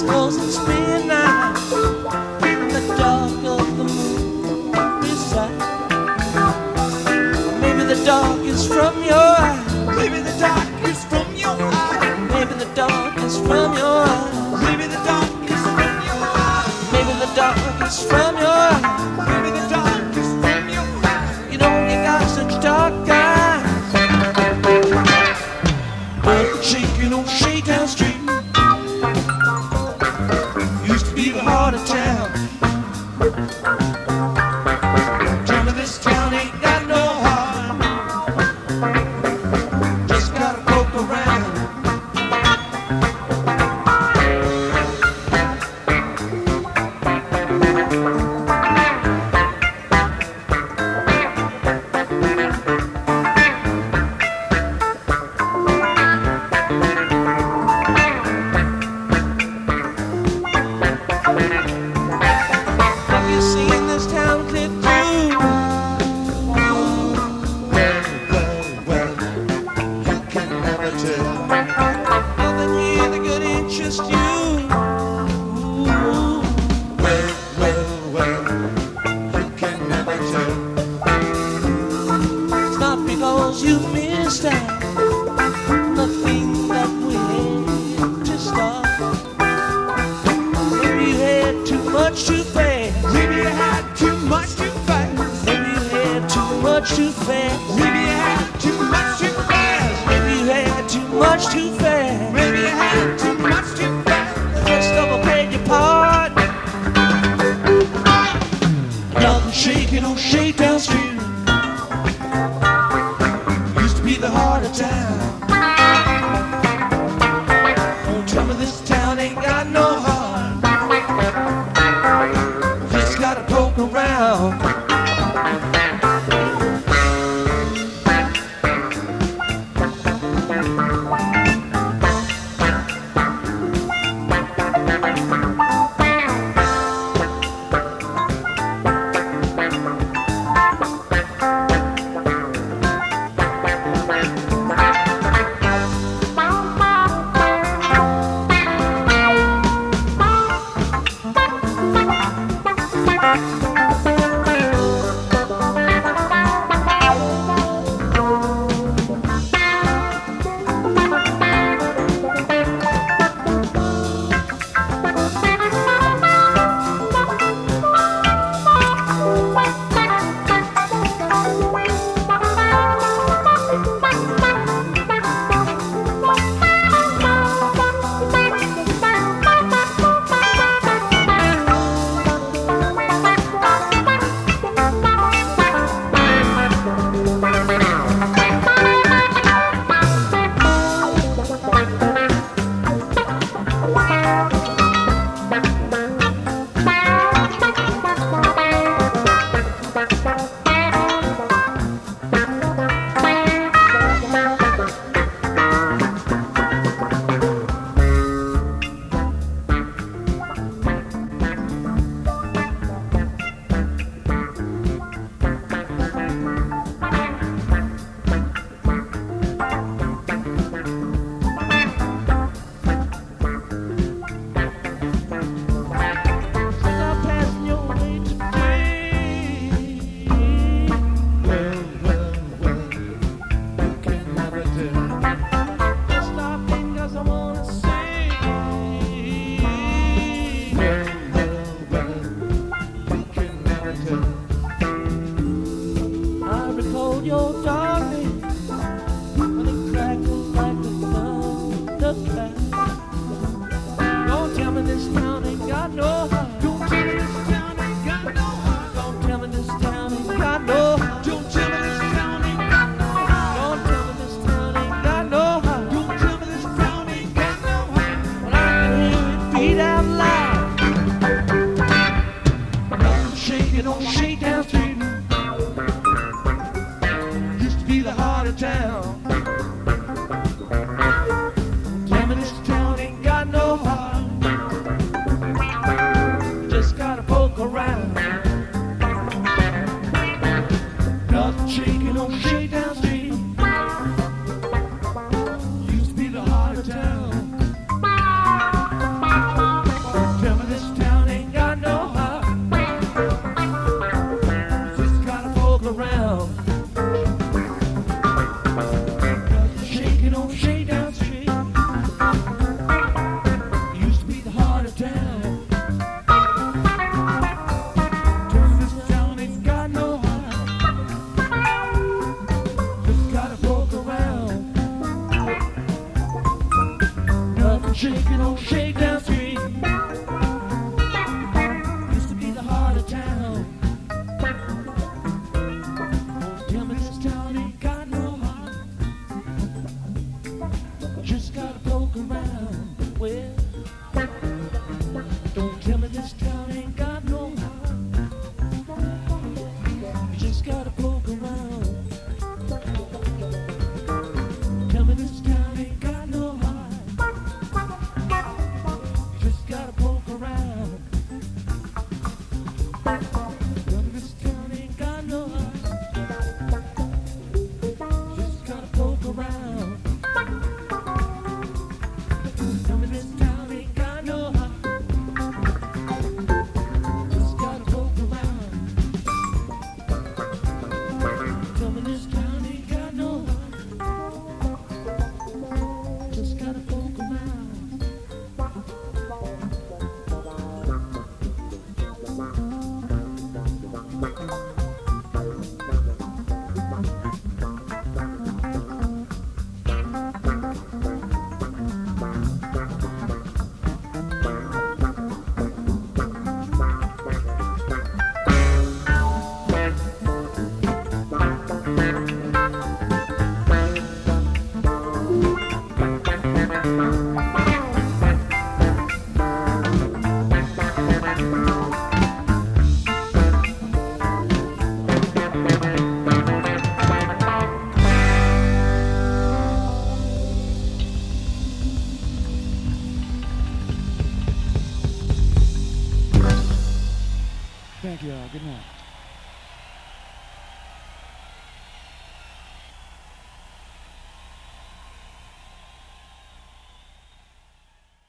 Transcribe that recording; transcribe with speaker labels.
Speaker 1: 'cause it's midnight in the dark of the moon beside. Maybe the dark is from your eyes.
Speaker 2: Maybe the dark is from your eyes.
Speaker 1: Maybe the dark is from your eyes.
Speaker 2: Maybe the dark is from your eyes.
Speaker 1: Maybe the dark is from your eyes.
Speaker 2: Maybe the dark is from your eyes.
Speaker 1: You know you got such dark eyes. Shaking on Shakedown Street used to be the heart of town. Town of this town ain't got no heart. Just gotta poke around. Have you seen this town clear through?
Speaker 2: Well, you can never tell.
Speaker 1: Nothing here that could interest you.
Speaker 2: Well, you can never tell.
Speaker 1: It's not because you missed out nothing that we had to start. Maybe you had too much too fast.
Speaker 2: Maybe you had too much too fast.
Speaker 1: Maybe you had too much too fast.
Speaker 2: Maybe you had too much too fast.
Speaker 1: Maybe you had too much too fast.
Speaker 2: Maybe you had too much too fast.
Speaker 1: The rest of them played your part. Nothing shaking on Shakedown Street used to be the heart of town. Don't tell me this town ain't got no heart. Just gotta poke around.
Speaker 3: Thank you all. Good night.